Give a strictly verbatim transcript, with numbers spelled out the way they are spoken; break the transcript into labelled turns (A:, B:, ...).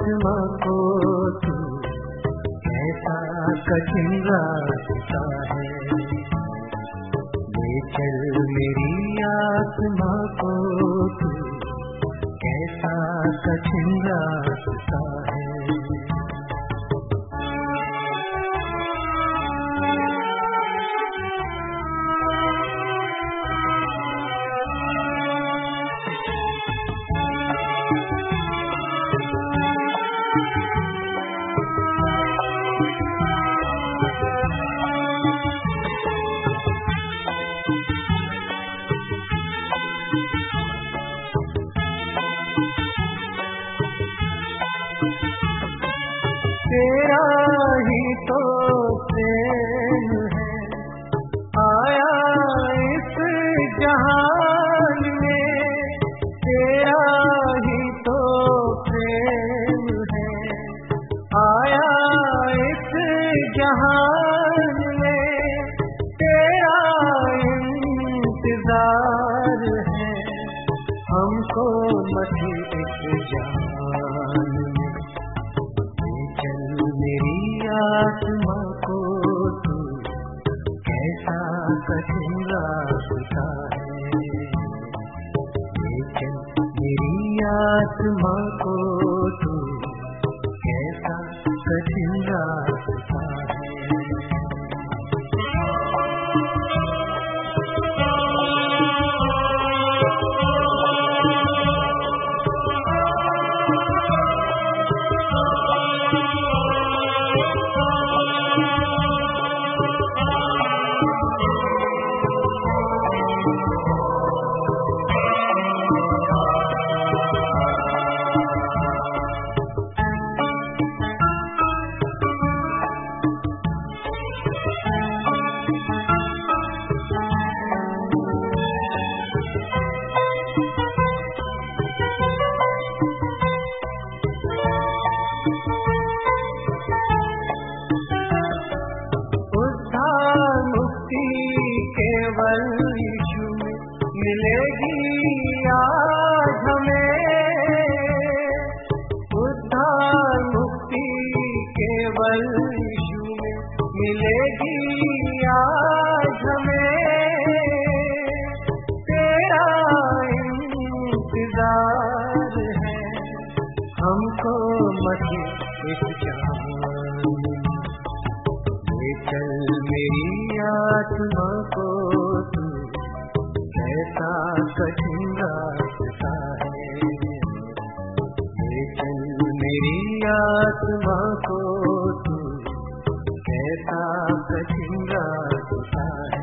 A: आत्मा को तू कैसा कठिन रास्ता है, ले चल मेरी आत्मा को तू कैसा कठिन रास्ता है। तेरा ही तो प्रेम है आया इस जहान में, तेरा ही तो प्रेम है आया इस जहान में, तेरा इंतजार है हमको मसीह इस जहान में। मेरी आत्मा को तू कैसा कठिन रास्ता है, लेकिन मेरी आत्मा को तू कैसा कठिन रास्ता है। केवल यीशु में मिलेगी आज हमें, उद्धार मुक्ति केवल यीशु में मिलेगी आज हमें, तेरा इंतजार है हमको मसीह इस जहान में। चल मेरी आत्मा को तू कैसा कठिन रास्ता है, चल मेरी आत्मा को तू कैसा कठिन रास्ता है।